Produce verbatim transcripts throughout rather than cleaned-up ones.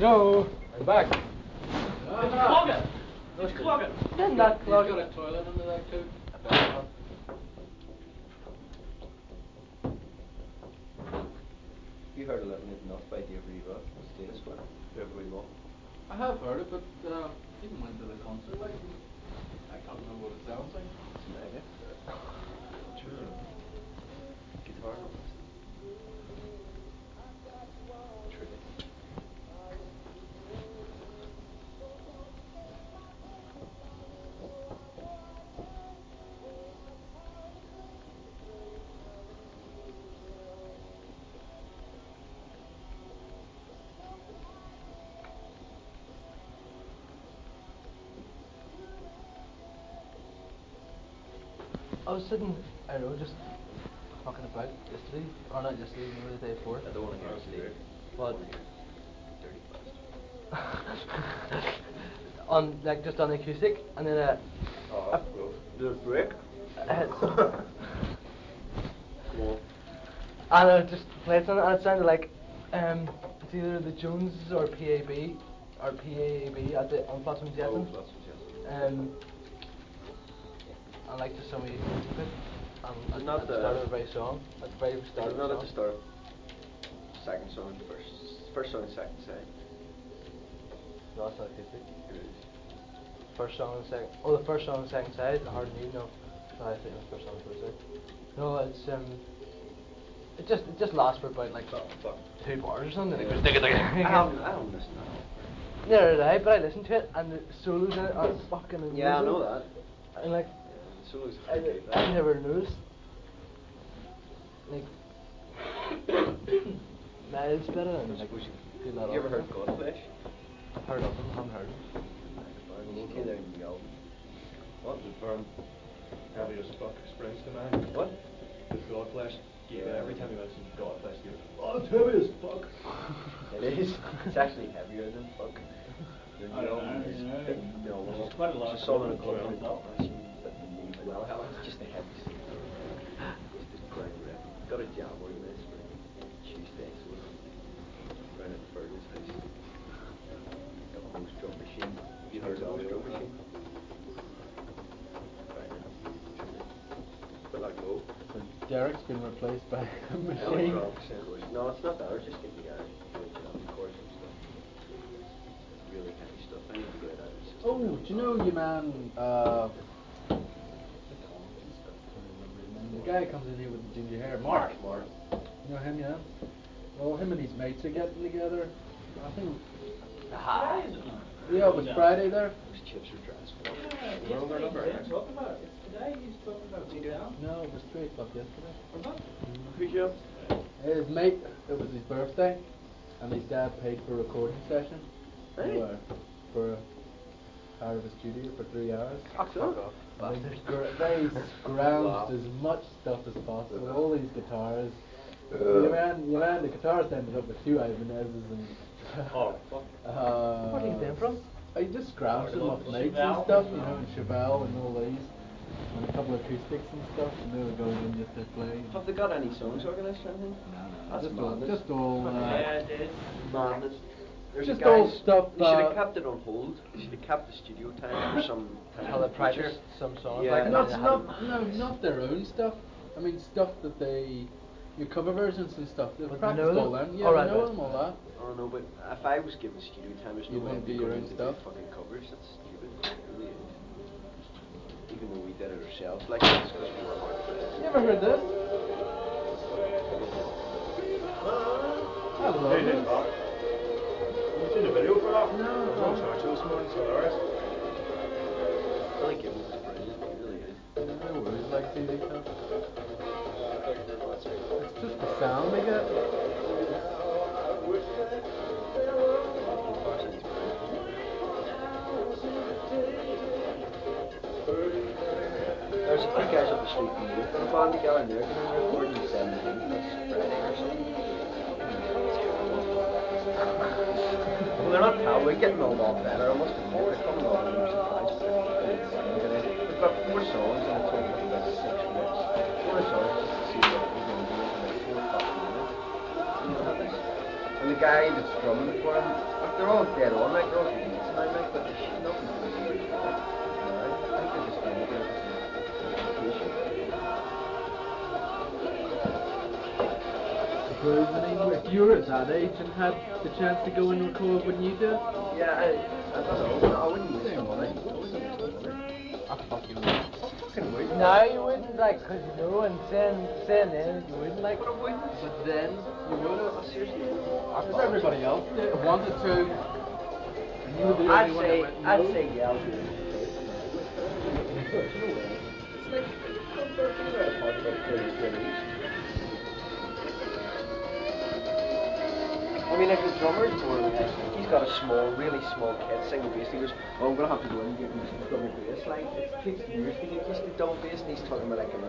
Joe, I'm back. Did you clog it? Did you clog it? Didn't that clog He's it? got a toilet under there too. You heard of Living It Enough by Dave Reba, Status Quo, whoever we want. I have heard it, but uh, even went to the concert, like, I can't remember what it sounds like. It's mega. True. Guitar. Truly. I was sitting, I don't know, just fucking about yesterday, or not yesterday, maybe the day before. I don't want to hear it today. But Dirty bastard. on like just on the acoustic, and then uh, Oh, bro. Did it break? uh, Come on. and I just played something, and it sounded like um, it's either the Joneses or P A B, or P A B at the on Flotsam and Oh, Jetsam. that's what you Um, I like just some of the music of it, and at, Not at the the- start of the very song, at the very start of the Not song. at the start. Second song, first, first song, second side. No, it's not acoustic. It is. First song and second. Oh, the first song and second side. Hard to no. No, I think it was first song and first side. No, it's um. It just it just lasts for about like Oh, fuck. two bars or something. Yeah. It goes digga digga. I haven't, I haven't listened to that. Neither did I, but I listened to it, and the solos in it are fucking amazing. Yeah, I know that. And like, Yeah, the solo's I, pretty good. I never noticed. Like, miles better and like Suppose you, good lot you ever of heard it. Godflesh? I've heard of them, haven't heard them. You need to hear their new album. What? The firm heavy as fuck springs to mind. What? The Godflesh. Yeah, Yeah. every time he mentions Godflesh, you go, oh, it's heavy as fuck. It is. It's actually heavier than fuck. Their I new don't album know, is you know. phenomenal. There's quite a lot It's of a song on a different couple of stuff. machines that need well hell. It's just the heaviest thing ever. Just a grind rip. Got a jam on this for Tuesday, so we're down at Fergus house. The post drum machine. Have you heard of the post drum machine? Banging. Truly. But like low. So Derek's been replaced by a machine. Electronics, it was. No, it's not that. I was just getting the guy to do a jam chords and stuff. Really heavy stuff. I need to get it out of the system. Oh, really do you know fast. your man? Uh, what's it called? Jeez, I can't remember his name. The guy who comes in here with the ginger hair, Mark. Mark. You know him, yeah. Well, him and his mates are getting together. I think. Aha. Today, is it not? Yeah, it was Friday there. Those chips are transformed. Yeah, Wrong yesterday number. you didn't talk about it. It's today he's talking about What's he going doing? down. No, it was three o'clock yesterday. Was that? Who's you? His mate, it was his birthday, and his dad paid for a recording session. Hey. Where? For out of the studio for three hours. Fuck So? off. And Bastard. they, gr- they scrounged Wow. as much stuff as possible, all these guitars. Your man, your man, the guitarist ended up with two Ibanez's and. Oh, fuck. Uh, Where did he get them from? I just scrounged them off mates and Chevelle? stuff, you know, and Chevelle and all these, and a couple of acoustics and stuff, and they were going in just to play. Have they got any songs organised or anything? No, no, That's just all, madness. just all. Uh, Yeah, it is. Madness. There's Just a guy. all stuff, They should have uh, kept it on hold. They should have kept the studio time for some time How in they the practice future. some songs Yeah. like and Not, then they not, hadn't- no, not their own stuff. I mean, stuff that they, your cover versions and stuff. They've But they practiced know all them? them. Yeah, All they right, know right. them, all that. Oh no, but if I was given studio time, there's no You way might I'd do be your going own to stuff. do fucking covers. That's stupid. It really is. Even though we did it ourselves, like it's because we were hard friends. You ever heard this? I love Hey, this. hey, Bob. You seen the video for that? No, I was no. on Sancho this morning, it's hilarious. Billy Gibbons is brilliant. He really is. I always like C D stuff. It's just the sound they get. Guitar sounds brilliant. There's a few guys up the street from me who've got a band together and they're going to record in seventeen this Friday or something. Terrible. Well, they're not terrible, they're getting a lot better, I must admit. They're coming on and leaps and bounds, but they're fucking insane. They've got four songs and it's only about six minutes. Four songs just to see what we're going to do in like four fucking minutes. You know this? And the guy that's drumming for him, like, they're all dead on, like, they're all good mates and I like, but they should not be doing it. You know, I think they're just doing it because of education. Suppose, I mean, if you were at that age and had the chance to go and record, wouldn't you do it? Yeah, I, I don't know, I wouldn't waste my money. I wouldn't waste my money. I fucking would. I fucking would. No, you wouldn't, like, cause you know, and saying, saying then, you wouldn't, like. But I wouldn't. But then, You would, I seriously would. if everybody else did, wanted to, and you were the I'd only one say, that went I'd no. say yeah, I'll do it. It's like, I'm talking about a park about thirty quid each. I mean, like the drummer's more like, he's got a small, really small kit, single bass. He goes, oh, I'm going to have to go in and get used to double bass. Like, it takes years to get used to double bass, and he's talking about like an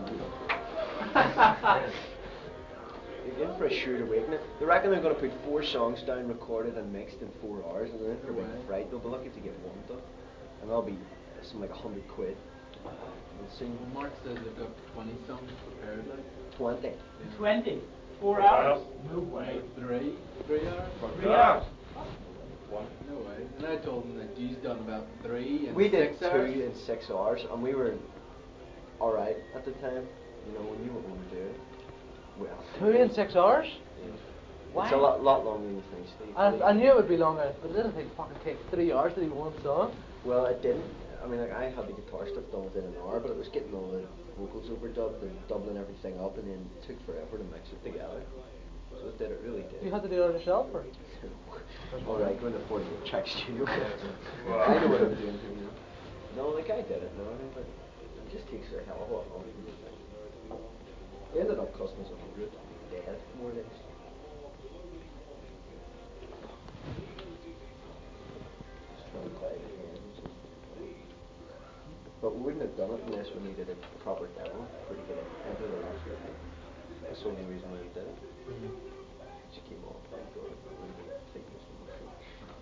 You're in for a sure awakening. They reckon they're going to put four songs down, recorded and mixed in four hours, and then they're going to be fright. They'll be lucky to get one done, and that'll be something like a hundred quid. We'll see. Well, Mark says they've got twenty songs prepared, like. Twenty. Yeah. Twenty. Four What's hours. that? No way. Three? Three hours? Three hours. One. No way. And I told him that you've done about three and We did six two hours. in six hours, and we were all right at the time. You know, we knew what we were doing. Well, Two in six hours? yeah. Wow. It's a lot, lot longer than you think, Steve. I, I knew it would be longer, but it didn't think fucking take three hours to do one song. Well, it didn't. I mean, like I had the guitar stuff done within an hour, but it was getting all the vocals overdubbed and doubling everything up, and then it took forever to mix it together. So it did. It really did. You had to do it on yourself, or? All right, going to forty-eight track studio. Wow. I know what I'm doing here. You know. No, the guy did it. No, but it just takes a hell of a lot longer. than you think. It ended up costing us a hundred dead, more or less. Just trying to quiet it down. But we wouldn't have done it unless we needed a proper demo for to get it into the last record. That's the only reason we did it. Mm-hmm. It just came off pretty good. It would have been thickness from the fruit.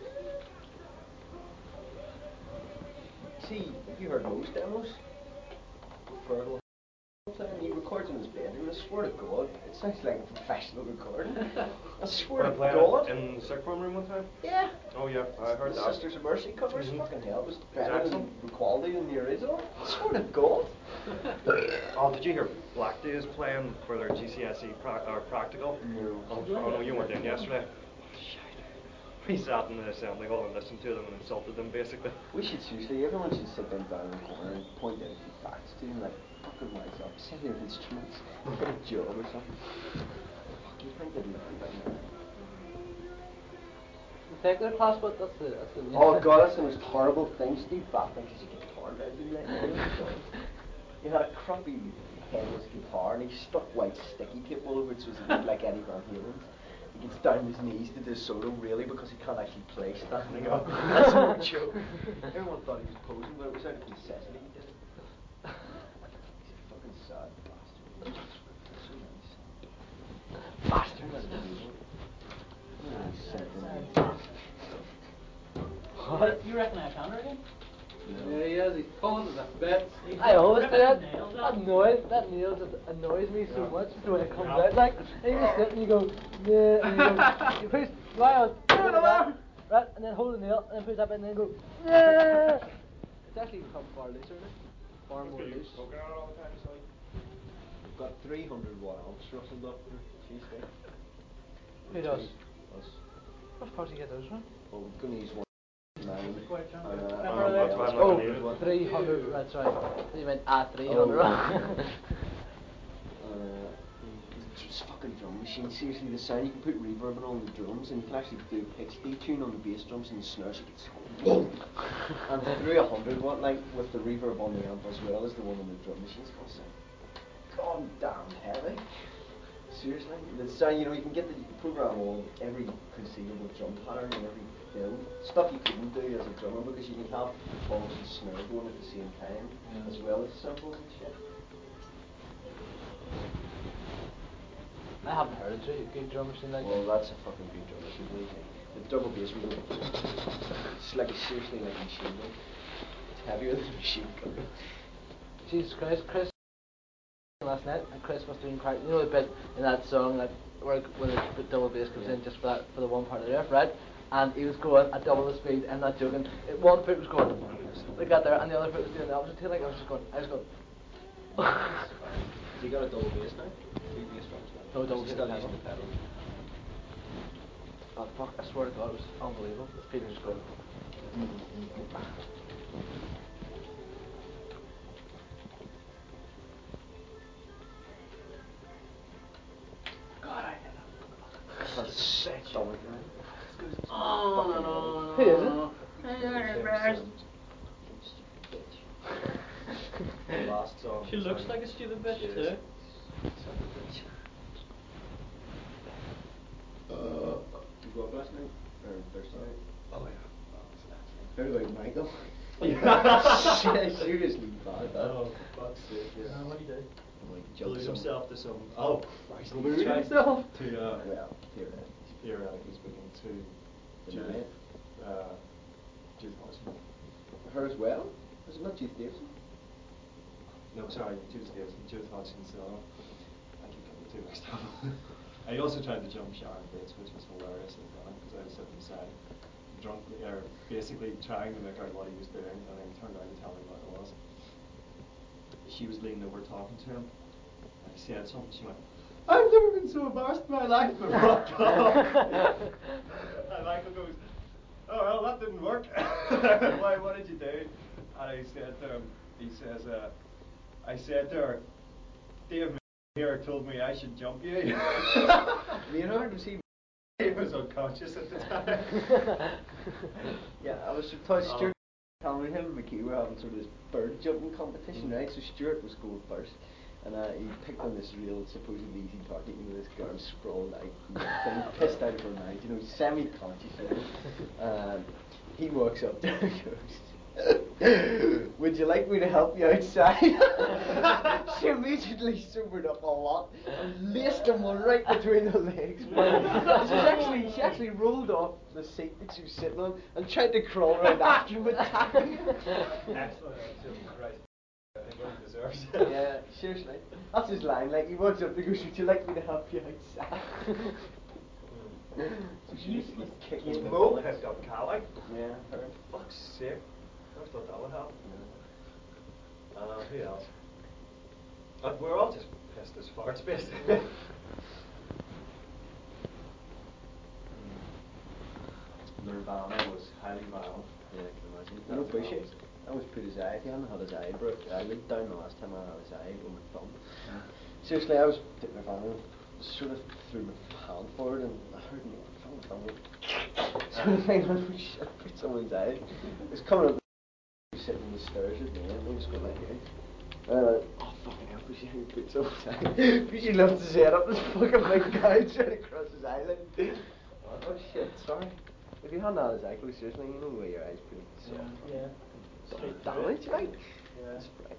See, have you heard most demos? Fergal. He records in his bedroom. I swear to God, it sounds like a professional recording. I swear to Wanna play God. it in the sick room room one time? Yeah. Oh yeah, I heard The that. Sisters of Mercy covers, Mhm. fucking hell, it was better Excellent. than the quality than the original. I swear to God. Oh, did you hear Black Day is playing for their G C S E pra- or practical? No. Oh, oh no, you weren't in yesterday. We sat in the assembly hall and listened to them and insulted them basically. We should seriously, everyone should sit them down in the corner and point out a few facts to them, like, fucking wise up, set your instruments, get a job or something. Fuck, you think they'd learn by now? The technical class, but that's the, that's the Oh God, that's the most horrible thing, Steve Batman, because you get torn out and that. He had a crappy headless guitar and he stuck white sticky tape all over it so it looked like Eddie Van Halen. He gets down his knees to do a solo really because he can't actually play standing up. That's no joke. Everyone thought he was posing, but it was out of necessity he did it. He's a fucking sad bastard. So nice. Bastard. What? You reckon I found her again? Yeah, he has. He's pulling to the bits. I always do that. Nails That up. noise, that nails it annoys me so Yeah. much when it comes Yeah. out. Like, and you just sit and you go, yeah, and you go, you push right on, like that, right, and then hold the nail, and then push that bit, and then go, yeah. It's actually become far looser now, far more Are you loose. smoking out all the time, so? We've got three hundred watt amps rustled up for Tuesday. Who does? Us. Where the fuck do you get those from? Well, we're going to use one nine. Quite trying and, to- uh, Remember um, that? that's why I'm not Oh, gonna use one. three hundred, that's right. You meant at three hundred. Oh. Uh, it's fucking drum machine. Seriously, the sound, you can put reverb on all the drums and you can actually do a pitch detune on the bass drums and the snares. You can and through a hundred watt, like with the reverb on the amp as well as the one on the drum machine, it's gonna sound god damn heavy. Seriously, the sound, you know, you can get the you can program all every conceivable drum pattern and every fill stuff you couldn't do as a drummer because you can have the toms and snare going at the same time Yeah. as well as cymbals and shit. I haven't heard a good- good drum machine like Well, that. that's a fucking good drum machine, believe me. The double bass we go, it's like, it's seriously like a machine gun. It's heavier than a machine gun. Jesus Christ, Chris. last night, and Chris was doing quite, you know the bit in that song that where when the b- double bass comes in just for that for the one part of the riff, right? And he was going at double the speed. I'm not joking. It, one foot was going like that there, and the other foot was doing the opposite. Like I was just going, I was going. You got a double bass now? Two bass drums now? No double You're bass still pedal. using the pedal. Oh fuck! I swear to God, it was unbelievable. Peter just going. God, I hate that. That's sick. Double Oh no no. Who is it? The last song. She looks like a stupid bitch too. Uh, you go up last night? Or Thursday night? Oh yeah. Heard about Michael? Yeah. Seriously bad. Oh, for fuck's sake, yeah. what do you do? Like, Glued jump himself to some. Oh, Christ. Glued he's tried himself? To, uh, Well, theoretically. theoretically speaking, to Deny Judith, it. uh, Judith Hodgson. Her as well? Was it not Judith Davidson? No, sorry, Judith Davidson, Judith Hodgson, so I keep getting the two mixed up. I also tried to jump Sharon Bates, which was hilarious as well, because I was sitting beside him, drunk, er, basically trying to make out what he was doing, and then he turned around to tell me what it was. She was leaning over talking to him, and he said something, she went, I've never been so embarrassed in my life, and rocked off. And Michael goes, oh well, that didn't work. Why, what did you do? And I said to him, he says, uh, I said to her, Dave here told me I should jump you. Leonard, was he? He was unconscious at the time. Yeah, I was surprised Stuart telling me him and McKee were having sort of this bird jumping competition, Mm. right? So Stuart was going first, and uh, he picked on this real supposedly easy target, you know, this girl sprawled out, thing, pissed out of her mind, you know, semi-conscious, you know. Um, he walks up there and goes, would you like me to help you outside? She immediately sobered up a lot and laced him one right between the legs. she actually she actually rolled off the seat that she was sitting on and tried to crawl around after him, attacking him. Excellent. Right. I think what he deserves. Yeah, seriously. That's his line, like he walks up and goes, would you like me to help you outside? So she was like, kicking him. Mo picked up Cali. Yeah, her. Fuck's sake. Never thought that would happen. Uh, who else? Uh, we're all just pissed as farts, basically. Nirvana was highly violent. Yeah, I can imagine. You know, Bushy? I was put his eye. He hadn't had his eye broke. I looked down the last time I had his eye on my thumb. Yeah. Seriously, I was putting Nirvana, sort of threw my hand forward and I heard me from the thumb. Sort of thing, oh shit, I put someone's eye. It was coming up, sitting on the stairs with me, and I was going like here. And I went, oh fucking hell, Bushy, how you put someone's eye? Bushy lifts his head up, this fucking big guy straight across his eyelid. Oh shit, sorry. If you hadn't had his eye closed, seriously, you know where your eyes pretty soft. Yeah. Double damage, like. Yeah. It's right.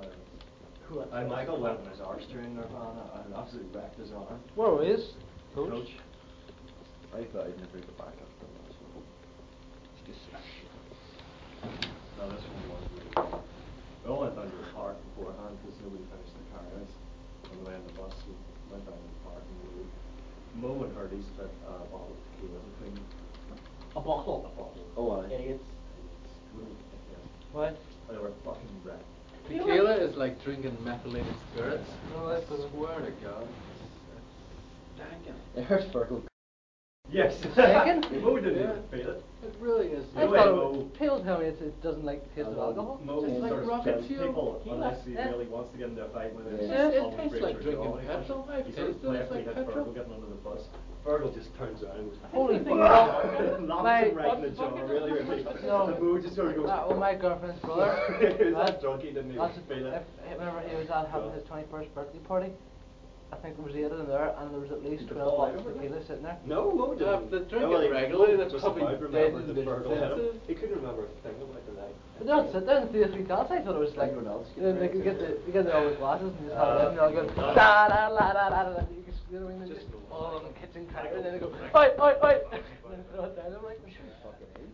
Uh, Michael went in his arse during Nirvana and absolutely wrecked his arm. Where were you? Coach? Coach. I thought I'd never go back after that, so it's just that shit. No, this one was really good. We all went down to the park beforehand because nobody finished the carriage. On the way on the bus, we went down to the park and we Mo and Hurdy split a bottle of tequila between them. A bottle. A bottle. Oh, aye. Idiots. Yeah. What? They were fucking wrecked. Tequila is like drinking methylated spirits. No, I that's the- swear to God. It's stinking. It hurts Fergal. Yes. Second? Mo didn't Yeah. even feel it. It really is. I No way, thought Mo. it was, people tell me it's, it doesn't like the taste of Oh, alcohol. Mo Just like sort of rocket spits fuel people tequila. unless he Yeah. really wants to get into a fight with it. Yeah. It- it tastes like drinking petrol. I've He sort of tasted it, it's playfully like hit petrol. Fergal getting under the bus. Fergal just turns around. Holy Everything fuck. is- Laughs My- him right in the jaw, really, really. No. And Mo just sort of goes. That was my girlfriend's brother. He was Right? that drunk he didn't even That's feel it. if, if, whenever he was out having his twenty-first birthday party, I think there was eight of them there, and there was at least Did they twelve fall bottles over of tequila sitting there. No, Mo Yeah, didn't. if they drink Oh, well, it he- regularly, Mo they're just probably about dead remembered in that the Fergal hit him. senses. He couldn't remember a thing about the night. But they all sit there and do the three dance. I thought it was like, Everyone else you know, like you get the you get the all the glasses and you just have it, and they all go Uh, da da da da da da. You just, you know what I mean? Just Just no all one. on the kitchen counter, and then they go, oi oi oi, and then throw it down. I'm like, Fucking is.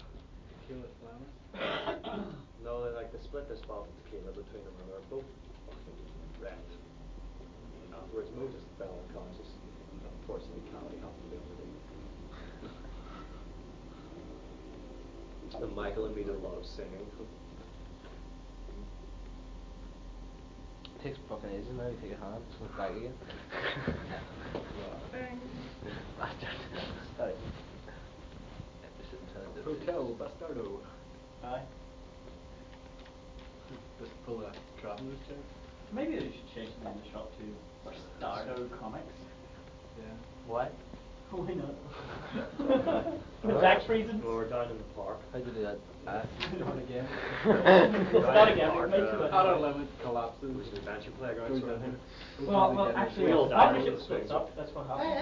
Tequila slammers. No, they like they split this bottle of tequila between them and they're both fucking wrecked. And afterwards, Moses fell unconscious. And unfortunately, Callie happened to be on the team. And Michael and me did a lot of singing. Takes fucking ages now to take a hand, so it's back again. Bastard. Sorry. Hotel Bastardo. Aye. Just pull a traveller's chair. Maybe they should change the name of the shop to Bastardo Comics. Yeah. Why? Why not? For tax reasons. Well, we're down in the park. How'd you do that? Uh, Start again. Start again. We'll make it a- Outer limit collapses. Which is adventure playground. Goes sort of down thing. here. Well, well, actually, We'll the die. partnership splits up. That's what happens.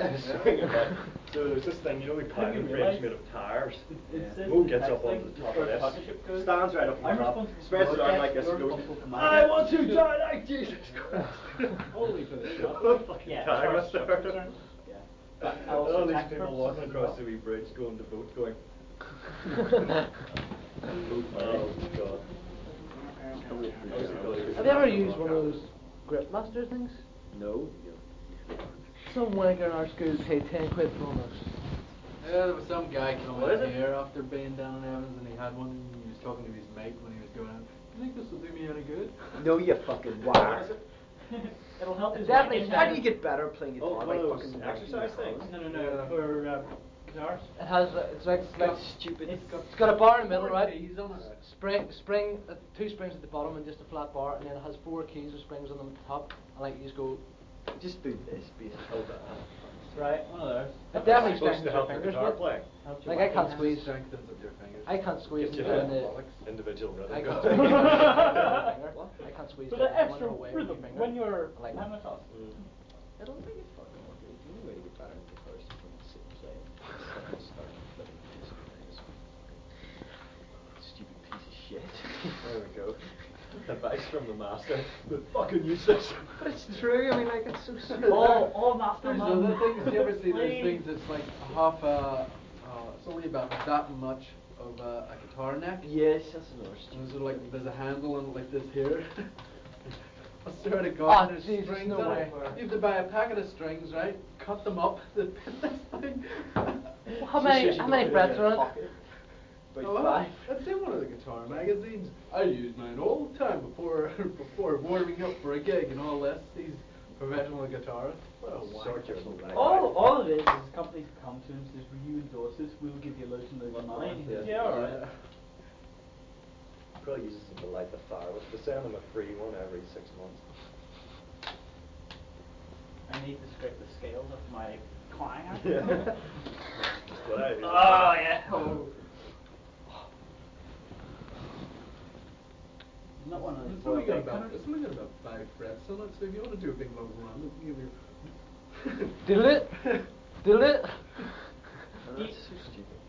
So there's this thing, you know, the Have you climbing frames realised- made of tires. It says Mo in the gets text up onto thing, the top where of the this, partnership goes. stands right up on I'm top, responsible for spreads his your arm like death, this and you're goes, responsible for my I death. want to die like Jesus Christ. Only for the shop. Fucking Yeah, time as up far as there. concerned. Yeah. But And also all these tax people purposes walking as across well. the wee bridge going to vote going. Oh God. Have you ever used one of those Gripmaster things? No. Some wanker in our school paid ten quid for one of those. Yeah, there was some guy coming What is in it? here after being down in Evans and he had one and he was talking to his mate when he was going out. You think this will do me any good? No, you fucking wire. It'll help his Definitely. wanking How time. do you get better playing guitar Oh, by one of those fucking exercise things? No, no, no. For um, guitars. It has, uh, it's like, like Stupid. It's it's got a bar in the middle, Four right? keys on it. Spring, spring, uh, two springs at the bottom and just a flat bar, and then it has four keys with springs on them at the top, and like you just go. Just do this, basically. Right, one of those. It definitely Supposed strengthens to your help your fingers. guitar mate. playing. Helps your Like I wanking can't hands. squeeze. Strengthens of your fingers. I can't squeeze Gets you down hit. the. Individual rhythm. I can't going. squeeze down the finger. What? I can't squeeze For down the one extra away with rhythm your finger. when you're I like having a that. toss. Mm. I don't think it's fucking okay. The only way to get better in guitar is to fucking sit and play. Fucking start flipping disc playing this fucking stupid piece of shit. There we go. Advice from the master. But fucking useless. But it's true. I mean, like it's so stupid. All, all master There's man. other things. You ever see those Please. things that's like half a, uh, it's only about that much of a, a guitar neck. Yes, that's another And stupid. there's like there's a handle on it like this here. I swear to Oh, God, there's Jesus, strings no on way. it. You have to buy a packet of strings, right? Cut them up to fit this thing. How many, how many frets are on it? About Oh, five. That's in one of the guitar magazines. I use mine all the time before before warming up for a gig and all this. These professional guitarists. What a Sort wanker. your little bag. All, all it is is companies come to him and says, will you endorse this? We'll give you a lotion of money. Yeah. Yeah, alright. Probably uses them to light the fire with. They send them a free one every six months. I need to scrape the scales off my clanger. Yeah. That's what I do. Oh, yeah. Oh. Not one of It's these only boiled got egg about counters. it's only got about five frets on it. So if you want to do a big long run, it can give you. Diddle it. Diddle it. Oh, that's so stupid.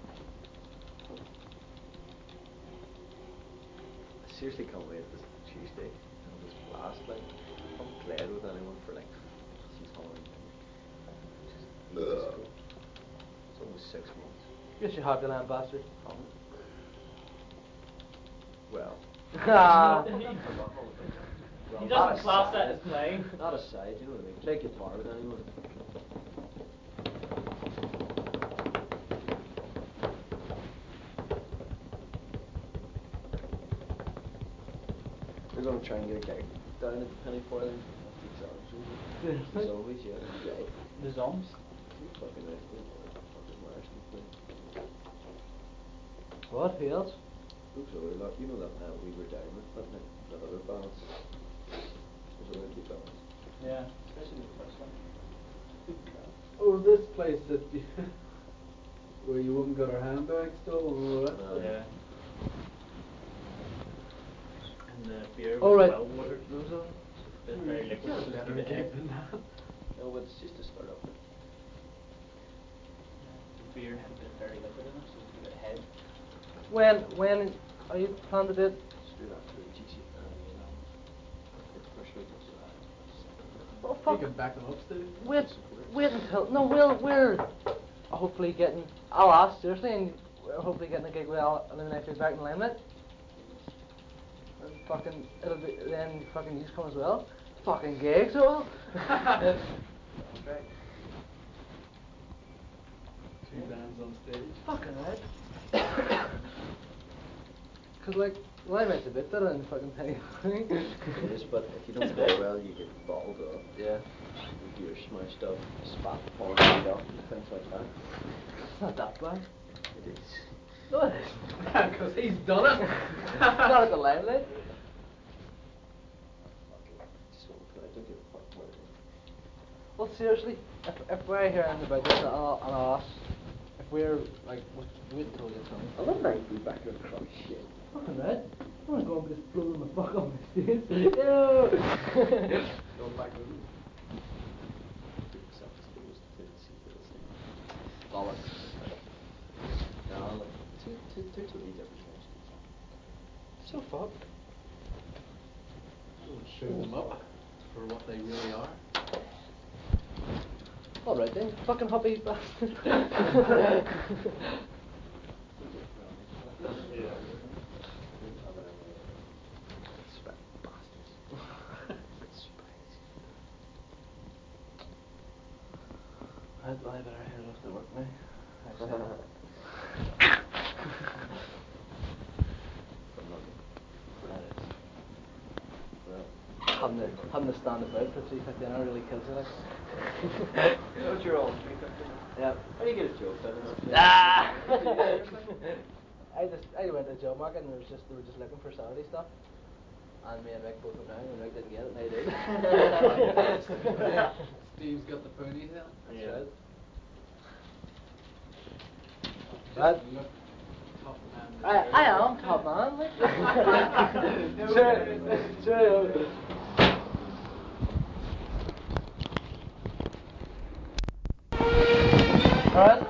I seriously can't wait this Tuesday. It'll just blast. Like, I haven't played with anyone for like since Halloween. Just ages ago. It's almost six months. Guess you're happy, land bastard. Um, well. Ah. He- Well, He not doesn't class that aside. as playing. Not aside, you know what I mean? Play guitar with anyone. We're going to try and get a gig down at the Penny Farthing after exams. As always, yeah. Right. The Zoms. You fucking right. We know that fucking Wires can play. What? Who else? Those other lot, you know that night we were down with that night, that other bands. Those other good bands. Yeah, especially the first one. Oh, this place that you, where you woman got her handbag stolen and all that. Uh, Yeah. And the beer Oh, was right. well watered. Those are. It's very liquid. Yeah, so it's better good gig head. than that. No, but it's just to start up. The beer had a bit very liquid in it, so it's a bit head. When, when are you planning to do it? Just do that to the G G. Uh, you know, for the first week of July. Oh, You fuck. can back them up, Steve. Wait, wait until. No, we'll, we're hopefully getting. I'll ask, seriously, and we're hopefully getting a gig with Al Illuminati back in Limelight. and fucking it'll be then fucking you come as well. Fucking gigs, well. Right. Two bands on stage. Fucking right. Cause like Limeout's a bit better than fucking Penny Farthing. It is, but if you don't play well, you get bottled up. Yeah. Your gear smashed up, spat upon it up, and things like that. It's not that bad. It is. No, it isn't. Because he's done it. Not at the Limelight. Just don't play. Don't give a fuck what it is. Well, seriously, if if we're hearing about this, I'll, I'll ask. If we're like, wait until we get something. I love night be back and crush shit. Fucking right. I'm not going to just blowing the fuck up my stage. Yo! Go back to you. Give yourself exposed to see for this thing. Bollocks. No, look, two, two, two totally different things. So fucked. Don't show them up for what they really are. Alright then, fucking hobby bastard. Sweat bastards. I'd lie better head off to work now. From Actually. London. That is. Well, having to, having to stand about for three fifty an hour really kills it. Like. What's your own three fifty? Yeah. How do you get a job out of that? Ah! I just I went to the job market and there was just they were just looking for Saturday stuff. And me and Rick both went down and Rick didn't get it and I did. Steve's got the ponytail. That's Yeah. right. Just Right. look top man. I, I am top man, like. Sure, sure. Alright.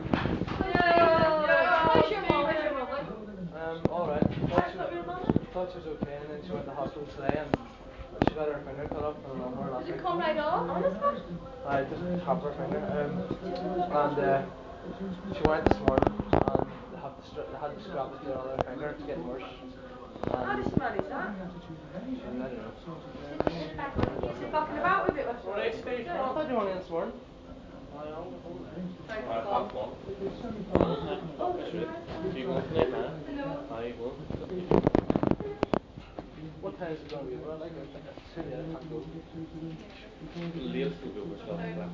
How's your mom? How's your mom? Um, alright. Thought she, thought she was okay and then she went to the hospital today and she got her finger cut off and a lumbar last Did week. it come right off? Honestly? I just half her finger. Um, and uh, she went this morning and they had to stri- they had to scrap the other finger. It's getting worse. How And did she manage that? I don't know. Is she fucking about with it? What's What age Steve? I thought you were only in this morning. Thanks, Half Bob. one. Oh, Do you want to play now? hello. Are you going? What time is it going to be? Well, I like it. It's two days. Can't go. Latest will go with stuff like that.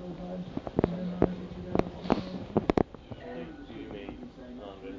Do you mean Andre?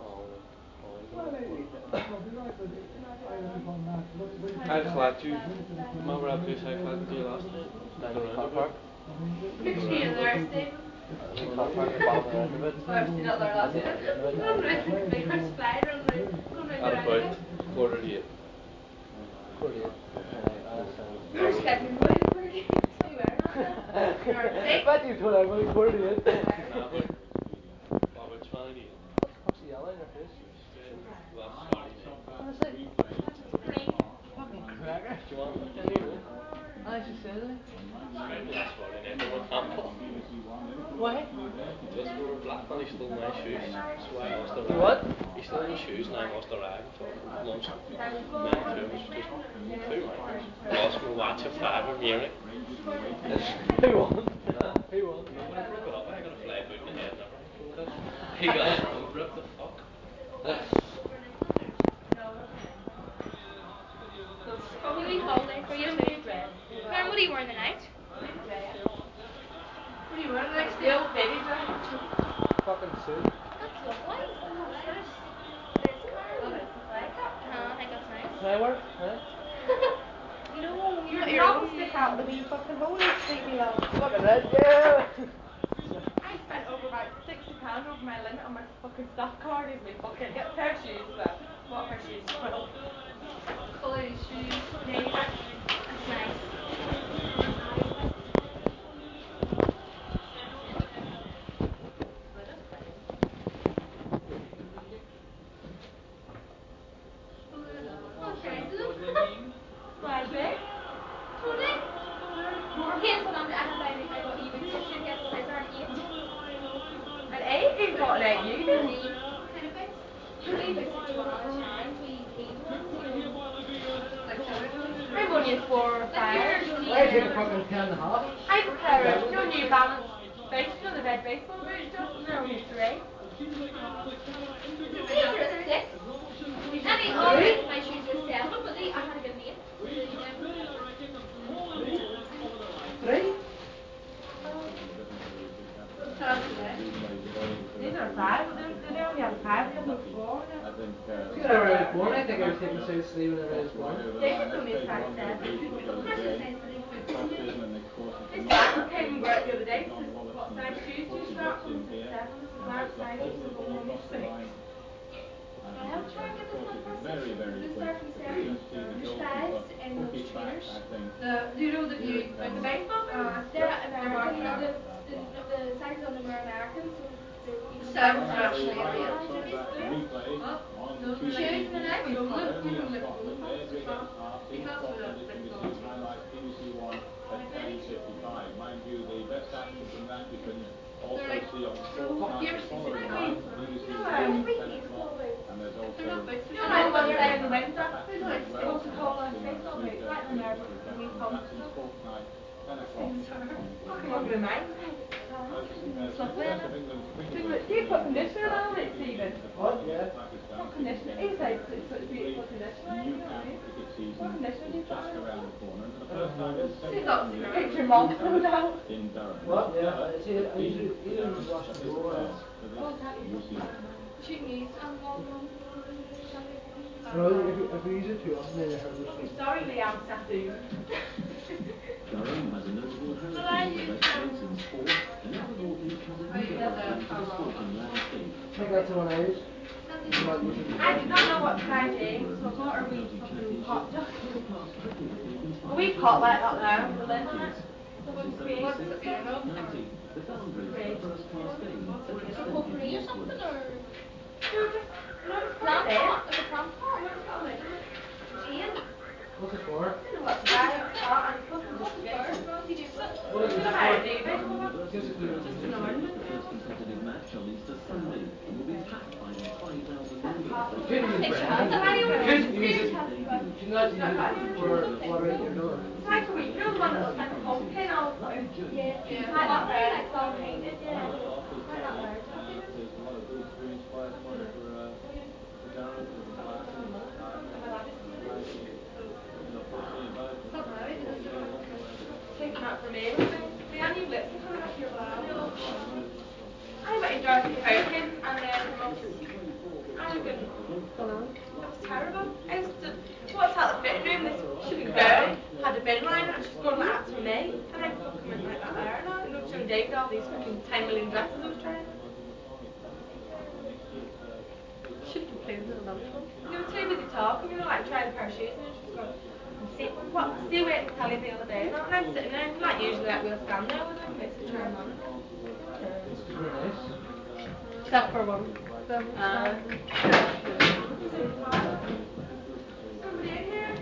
I flagged you. Remember that place I flagged you last time? Down in the car park. Which tree is there, Steve? The car park at the bottom of the end of it. Oh, I've seen it there last year. End of it. Run round, make her slide around the going round At the about quarter to eight. Quarter to eight. Okay, uh, so. You're stepping away the pretty. What are you wearing that? You're I sick. bet you told everybody quarter to eight. Nah, about, about twenty to eight. What the fuck's the yellow in your face? Last Saturday night. Honestly. Green. Fucking cracker. Do you want to tell you? I actually said it. Maybe last Saturday night, but with Campbell. Why? Just we were black and he stole my shoes, so I lost the You rag. what? He stole my shoes and I lost the rag. So lunch, men two was just two wankers. Lost my watch at five in Munich. Who won? Who won? Nobody broke it up. I got a fly boot in the head and everything. He got his hand ripped the fuck. What are you holding for your food? Karen, what are you wearing tonight? What are you wearing tonight? The old baby dress. Fucking suit. That's lovely. Oh, it's like that? Uh-huh, I think that's nice. Can I wear it? Huh? No, your drops stick out the wee fucking hole in sleepy love. Fucking right, yeah! I spent over about sixty pounds over my limit on my fucking stock card. Is me fucking get a pair of shoes as well. What pair of shoes as well? Colour shoes. Yeah, you got that's nice. Okay, so right there. Tony? Here's what I'm I have like I got even tissue gets is there an eight? An eight? You've got an eight, you didn't. Kind of things. You leave it sixty-one hours time, we we I take a fucking ten and a half. I have a pair of, you know, New Balance base, you know, the red baseball boots, just, and they're only three. These are a six. Any always my shoes are seven, but they, I had a good mate. Three? These are five, but they they only have five, they have no four. Whenever I was born, I think I was taking a size three whenever I was born. David's only a size seven. His dad came and worked the other day, says, what size shoes do you start from? I said seven, so my size is only six. I'll try and get the one for six. They start from seven. Which size and which trainers? The, do you know the view, like the baseball boots? Uh, they're American. The, the, the sizes on them are American, so they're even Seven better actually, than yeah. shoes in the neck. Mind you, the best action from that you can also They're like, see on so, Sport you ever Night, seen following them? line, No, B B C no, One, um, ten o'clock, and there's also they're not boots, you know, like what they're in the winter, they're like supposed to hold on baseball boots, right in there, but I mean, that's in comfortable. Sport Night, ten o'clock. Fucking look at mine. It's lovely, isn't it? Do you, do you put conditioner on it, Stephen? What? Yeah. What conditioner? He's like, it's such beautiful conditioner, you know what I mean? What conditioner do you put on it? She's not it's your mom food out. What? Yeah. See, I usually, you don't wash the door off. Shooting these on wall one. No, if you, if you use it too often, then it hurts your I'm feet. sorry, Liam Sassoon. Durham has a notable But I heritage use of excellence in sport, and now the Northeast has a new direction to the sporting landscape. I think that's the one I use. I'm not using it. I did not know what to buy James, so I bought a wee fucking pot just a wee pot like that there, with the lid on it. So when it's being, what's it being up? The foundry of the first class game, A potpourri or something, or No, just, no, just put it plant there. pot, like a plant pot, what's it called? Jane? What's it for? I don't know what to buy, a pot, and it's supposed to What's just it fit. for? What do you do with it? What is Should it I buy for? a David? Just a clear Just an ornament. The first competitive match on Easter Sunday and will be packed by the five thousand You could use Picture bread. has it. I You don't could know. use it. Has it, but- You should not use it for watering your door. It's like a wee, you know the one that looks like a pumpkin all put in? Yeah, Yeah. like that there, like all painted, yeah. There's Like that there. a lot of good experience by it for, for, uh, for Darren, for the classes. You know, for seeing about it. Something like that. Taking that from me. Leanne, you've listened to that your blog. I went in Dorothy Perkins and then I couldn't. It was terrible. I was just, what's that, the fitting room? This girl had a bin liner and she's going like that to me. And I fucking went like that there now. You know, she David all these fucking ten million dresses I was trying. Should have complained to the lunch one. You were too busy talking, you know, like trying a pair of shoes and she was going, see, what, see what I tell you the other day. And I'm sitting there, not usually like we'll stand there with them, but it's a try on. It's super nice. Except for one. Uh, Somebody in here?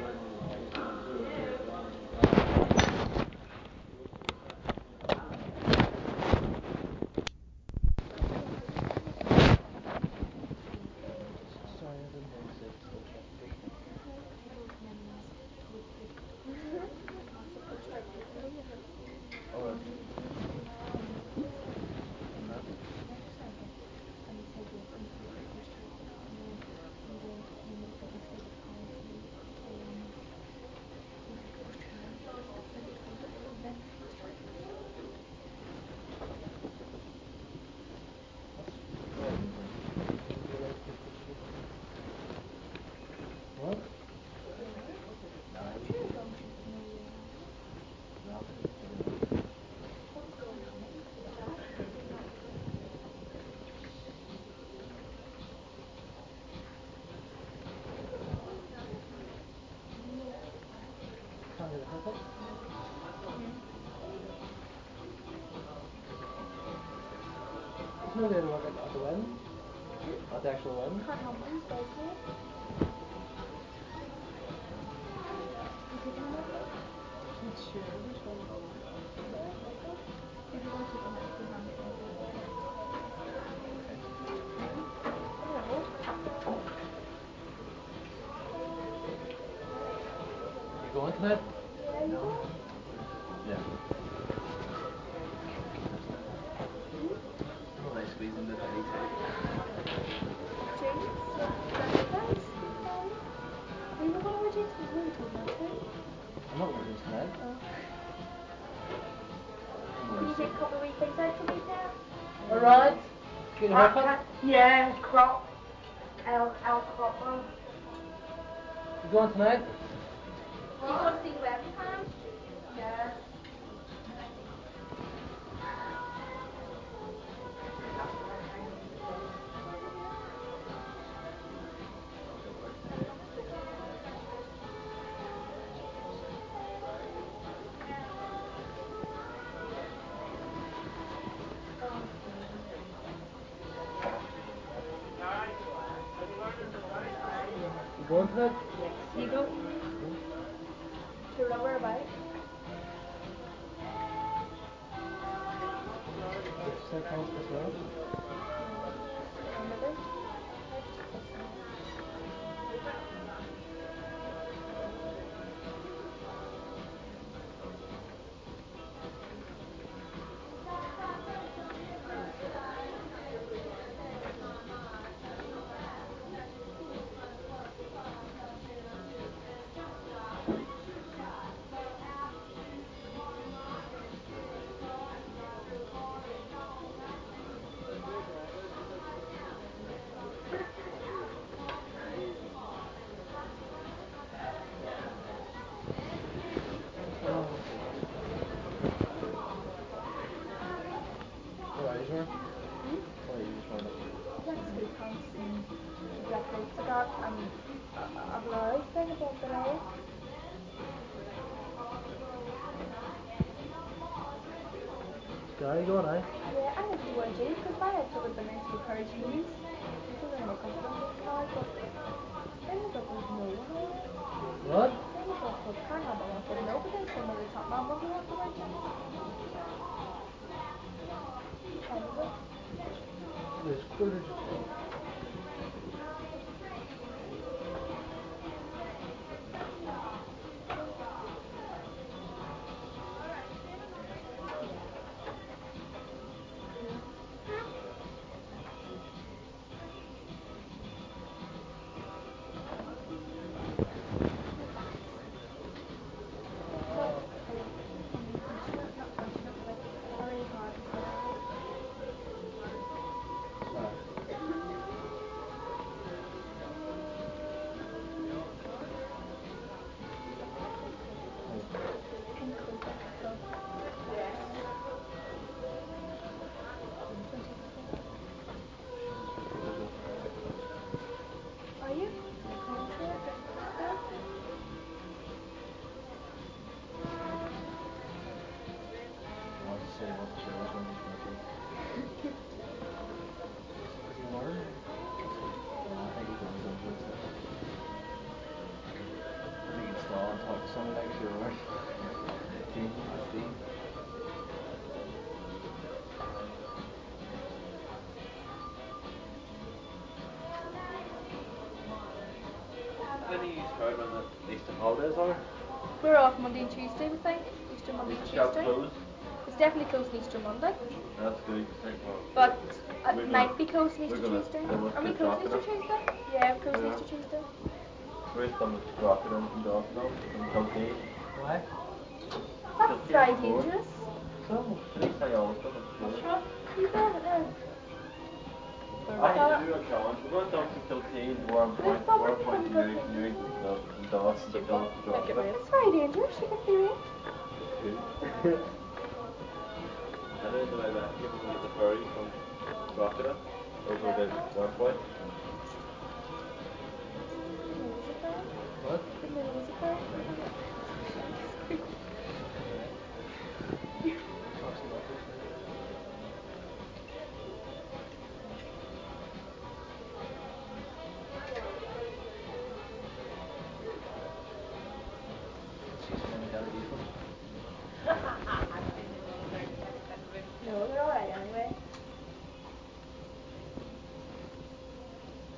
What? Can't get a haircut? Isn't there the one at the wedding? At the actual wedding? Can't help it, it's okay. You taking a haircut? Not sure. If you want to, you can have two hands on it. You going tonight? Yeah, you No. go. Yeah. Oh, they squeeze in the belly too. James? Breakfast? Are you not going to wear jeans? Because we were told not to. I'm not wearing jeans tonight. Oh. Can you take a couple of wee things out for me, Pat? Alright. Get a haircut? Uh, yeah, crop. L, L crop one. You going tonight? Do you want to see the webcam? Yeah. You going tonight? Yes. You go. To rubber about. Did you say Thomas this way? Remember? What are you sure? Hmm? What are you sure? Black sweet pants and black boots I got and a, a blouse thing above the leg. Gary, going out? Yeah, I like to wear jeans because my head would have been nice with a pair of jeans. It's only like a hundred now, but then the dog would know what I wear. What? Then the dog would can't have a lot would know, but then some of the top man would have to wear jeans. Anyway. There's quarters of two. Are you? I want to say what the girls want to do. Is he worried? Yeah, I think he's always over it. I think he'd stall and talk to somebody like if you're worried. Dean, that's Dean. Any heard when the Easter holidays are? We're off Monday and Tuesday, we think. Easter Monday and Easter shop Tuesday. closed? It's definitely closed on Easter Monday. That's good. Think well. But it We're might gonna- be closed on we're Easter gonna- Tuesday. they must Are we be closed on dropping Easter it. Tuesday? Yeah, we're closed We on are. Easter Tuesday. Where's some dropping in from Dawson from Kilkee? Why? That's very dangerous. So, they say all the stuff before. Sure. You bet it is. I can do a challenge. We're going down to Kilkee and Warren Point, Warren Point to Newing, Newing to Dawson to go to drop it. It's very dangerous. You could be raped. Two. And then the way back, you can get the ferry from Drogheda over to Warren Point. What? Didn't know there was a ferry. No, they're alright anyway.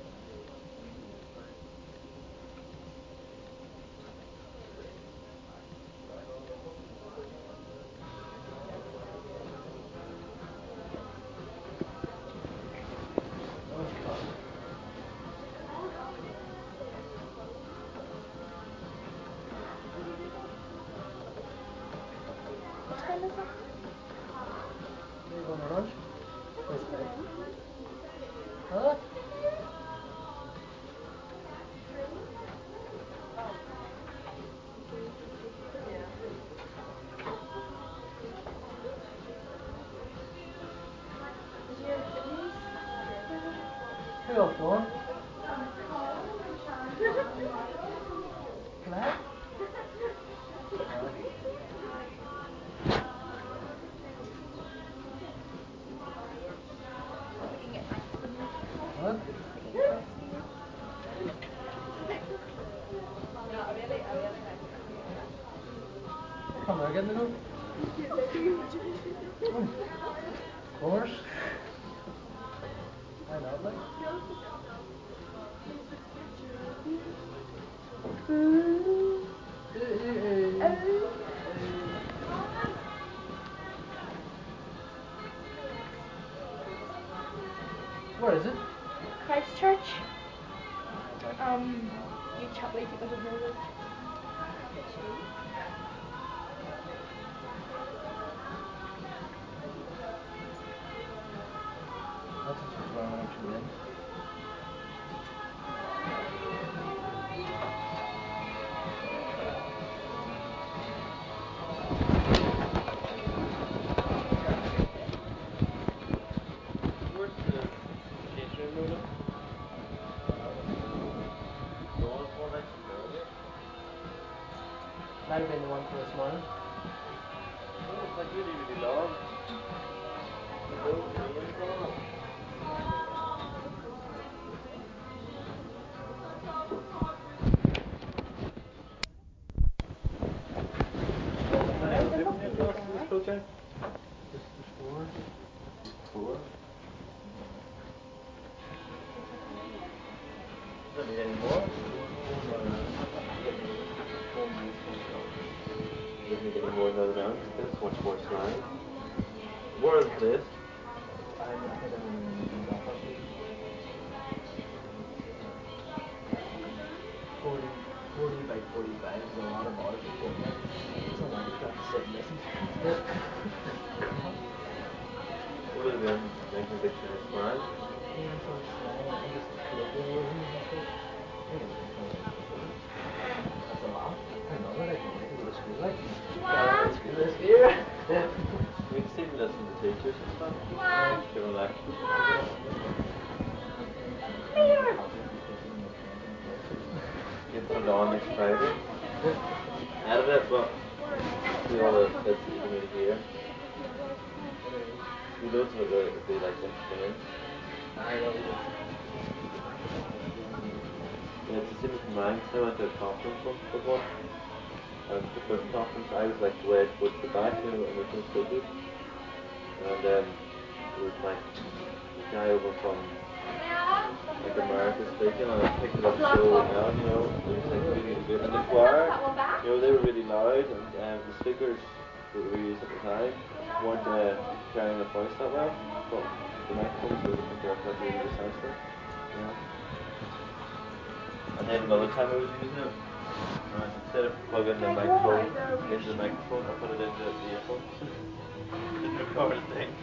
yourself going? Flat? What? Come on, get the note. Of course. I know, like. Where is it? Christchurch. Um, you Chapley people don't know this. That's just where I'm actually in. Where's the catering room? The one for next door. Might have been the one for this morning. Oh, it's like really, really long. No names on it. Project? Just the four. Four. Does it need any more? Doesn't need any more another round. That's much more slime. Where is this? I'm, I think I'm in, in Belfast. forty, forty by forty-five is a lot of bodies to fit in. It's not like you have to sit and listen. What are the making a big kind of slime? Yeah, so it's slime and just colloquialisms and stuff. That's a lot. I know that I can wait to go to school like. Gotta go to school this year. We can see listen to teachers and stuff. Give them lectures. Get some on next Friday. Out of it, but see all the bits that you can really hear. You loads of it where it would be like entertained. I know it. Yeah, it's the same as mine, because I went to a conference once with one. And the first conference, I was like way towards the back, you know, and there's no speakers. And um, there was like a guy over from like America speaking, and I picked it up so well, you know, it was like really, really good. And the choir, you know, they were really loud, and um, the speakers that we used at the time weren't uh, carrying the voice that well, but the microphones were looking for like really, really sensitive, you know. And then another time I was using it, and instead of plugging the microphone into the microphone, I put it into the earphone. Didn't record a thing.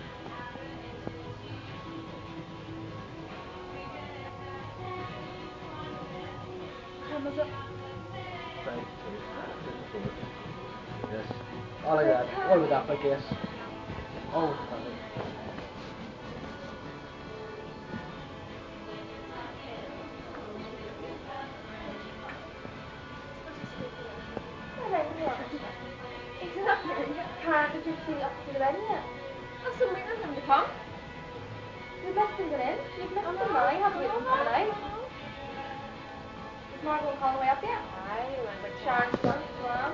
How was it? Five, two, yes. All like that. All with that, I guess. All with that. Can't you see up to the bed yet? I'm still waiting for him to come. You've left him get in. You've left him now. You haven't waited for him out. Is Margot all the way up yet? Aye, we went like Sharon's done. Mom.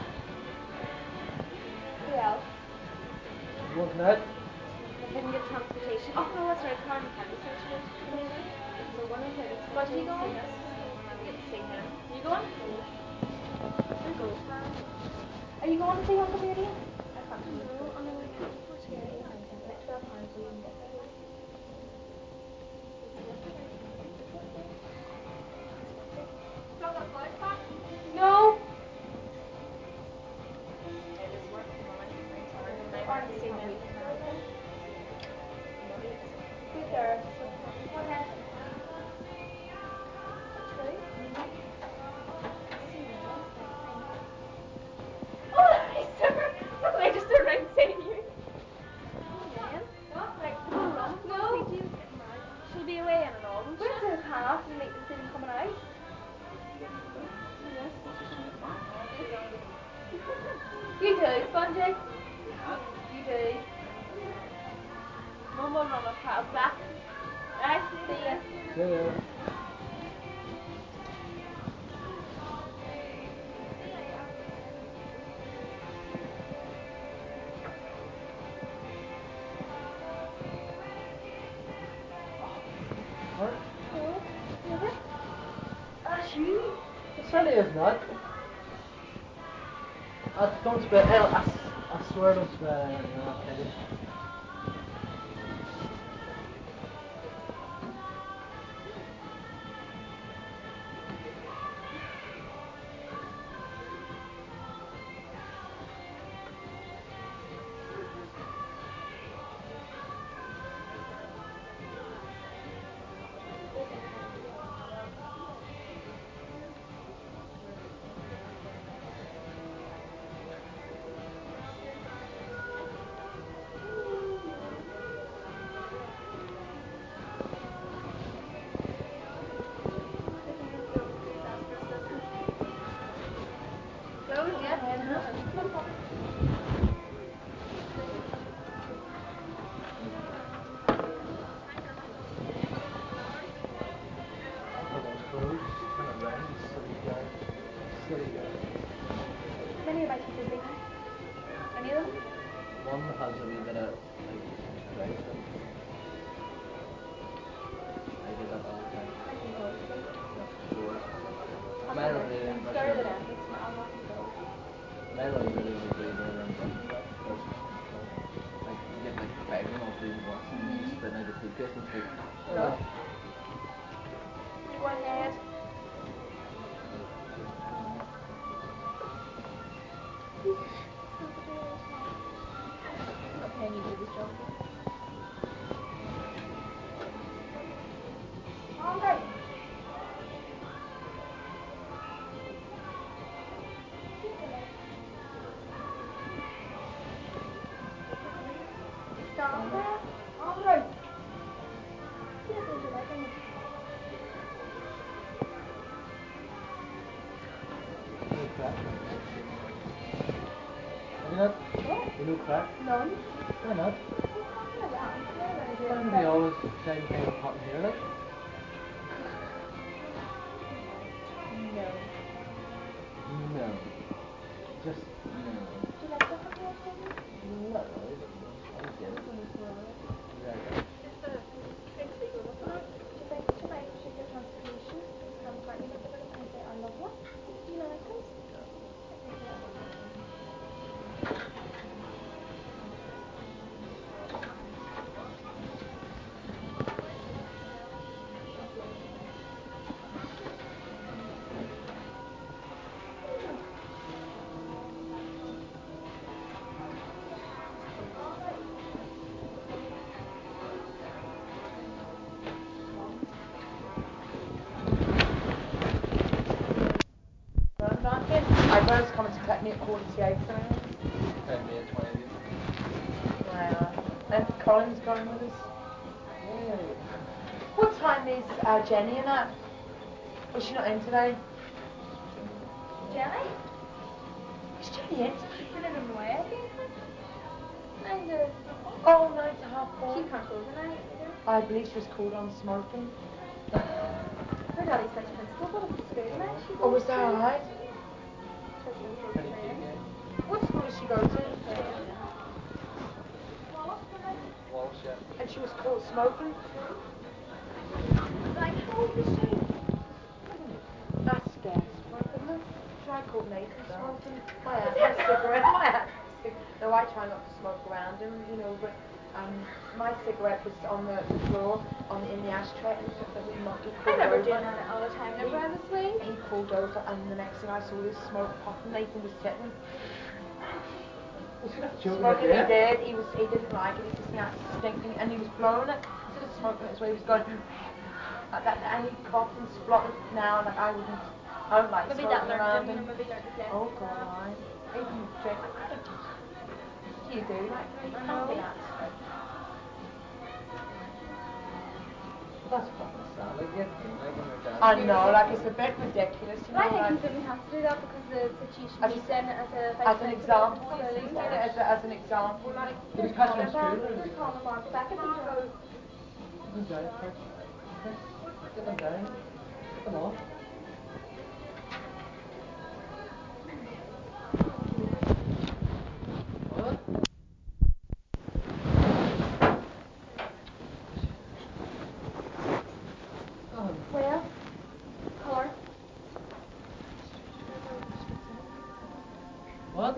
Who else? You want that? I didn't get transportation. Oh no, that's right. Karen McKenna said she was coming over. So one of her. But he going? Yes. And we get to see him. You going? Who goes? Are you going to see Uncle Beardy? I can't remember. No, I know I can't. What's Beardy? It's like twelve pounds so you can get there. No. It is work from home. I already seen him. Good there. Go ahead. Really? Oh, sir! I just a ring saying you. Oh, man. What? Like, no. No. She'll be away in and all. You do, Bundy? You do. Mum will run us out back. Right, see ya. See ya. What? Oh, is it? That's you. It certainly is not. I don't spell. I, I, I swear I don't spell anything. I'll tell you. Go, yeah. How many bikes did they have? Any of them? One has a wee bit of like cloud. I did that all the time. I can go to them. Four. I'll Mine go only there. in Start Barcelona. it out. It's not, I'm not going to go. Mine only really only do the run buses like because like you get like five of them all through the bus and you just spin out the toothpaste and it's like No. Go ahead. I'm not paying you to do this job. All right. Stop that. All right. Yeah, there's a light on it. no crack. Have you not? What? You no crack? None. Why not? Why do they always say the thing hot in here like? No. No. Just no. Do you like the hot water, baby? No, I don't get it. Exactly. Should I, should I check your transportation? Just come quietly look at them and say, I love you. Do you know like this? My brother's coming to collect me at quarter to eight tonight. Ten me at twenty. Yeah. And Colin's going with us. Yay. What time is uh, Jenny and that? Was she not in today? Jenny? Is Jenny in? She's been in on the way, I think. And uh, Oh, nine to half four. she can't go tonight either. I believe she was called on smoking. Her daddy's vice principal, but it's school tonight. She Oh, goes was that to. alright? So she was supposed to train. What school does she go to? Walsh, yeah. And she was caught smoking. Like, how old was she? That's scary smoking, isn't it? Should I call Nathan smoking? My aunt has cigarette. My aunt has cigarette. No, I try not to smoke around him, you know, but um, my cigarette was on the, the floor, on the, in the ashtray, and he, he, he I pulled remember over. doing that all the time. Never had a sleep. He pulled over, and the next thing I saw was smoke popping. Nathan was sitting. Smoking, he did. He was. He didn't like it. He just now stinking, and he was blowing it. Instead of smoking it, so he was going like that, and he coughed and spluttered. Now, like I wouldn't. I don't like Maybe smoking that learned around him, him. maybe learned his lesson. Oh God, I. Even drink. What do you do? Like, no, you I can't be know. that. That's fun. sound like it. Like when they're I dancing. know, like it's a bit ridiculous, you know. I think like, you didn't have to do that because the situation As- used then as a as an example, slowly. you know, as, a, as an example, like. Did he catch him in school? Here's Colin Mark back at the road. Get them down, Chris. Chris, get them down. Get them off. What? Well, colour. What?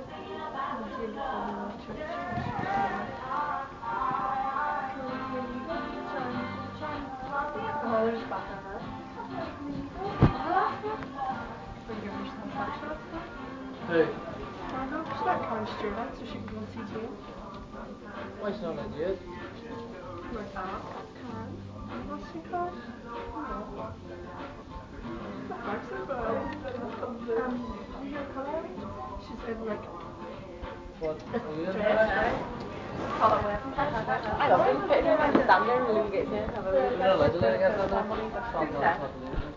The mother's back on her. Who? She's not Karen Stewart, so she can go see you. Why is she not like you? Like that. Karen. What's she called? No. Um, you know colour? She's in like What? Are you in dress, there? right? Colour weapon. I love them. Putting her on the stand there and really getting in. Have a You're not allowed to let it get done. ceremony. Stop, stop, stop.